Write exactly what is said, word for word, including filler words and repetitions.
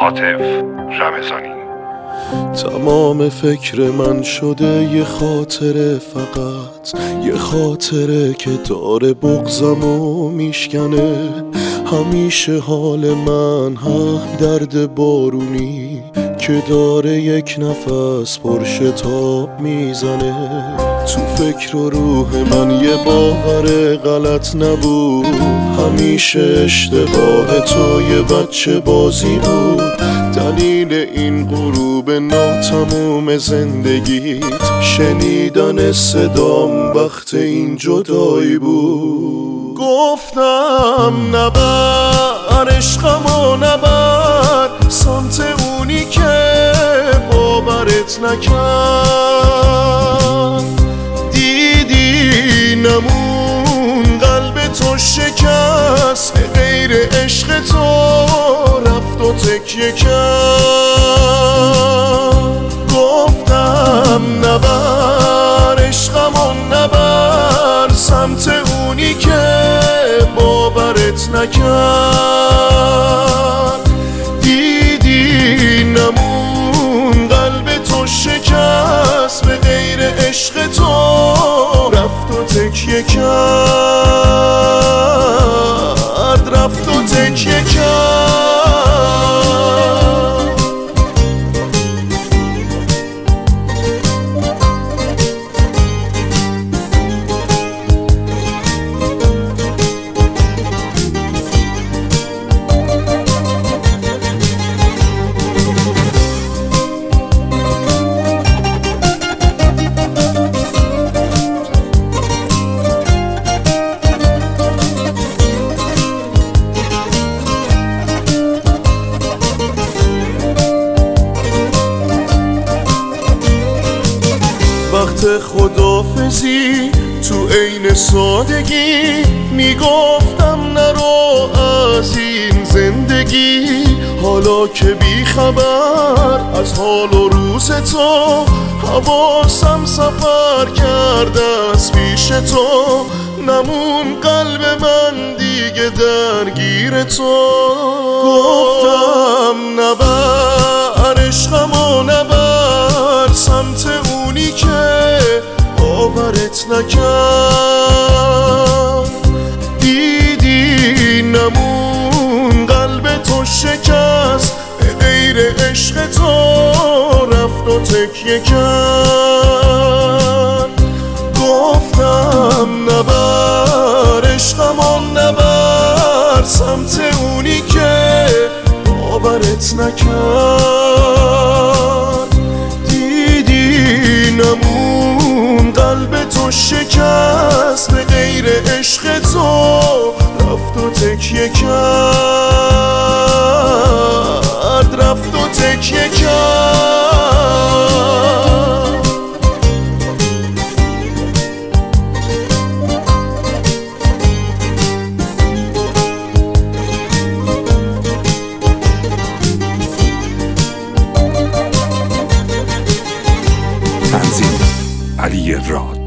عاطف رمضانی. تمام فکر من شده یه خاطره، فقط یه خاطره که داره بغضمو میشکنه. همیشه حال من هم درد بارونی که داره یک نفس پرشتاب میزنه. تو فکر و روح من یه باور غلط نبود، همیشه اشتباه تو یه بچه بازی بود. دلیل این غروب ناتموم زندگیت شنیدن صدام وقت این جدایی بود. گفتم نبر عشقمو نبر سمت اونی که باورت نکرد. دیدی نمون قلب تو شکست، به غیر عشق تو رفت و تکیه کرد. گفتم نبر عشقمو نبر سمت اونی که باورت نکرد. دیدی نمون قلب تو شکست، به غیر عشق تو رفت و تکیه کرد، رفت و تکیه کرد. وقت خدافزی تو عین سادگی میگفتم نرو از این زندگی. حالا که بی خبر از حال و روز تو، حواسم سفر کرده از پیش تو. نمون قلب من دیگه درگیر تو. گفتم نبر عشقمو نبر سمت اونی که باورت نکرد. دیدی نمون قلب تو شکست، به غیر عشق تو رفت و تکیه کرد. گفتم نبر عشقمو نبر سمت اونی که باورت نکرد. دیدی نمون قلب تو شکست، به غیر عشق تو رفت و تکیه کرد، رفت و تکیه کرد. تنظیم علی راد.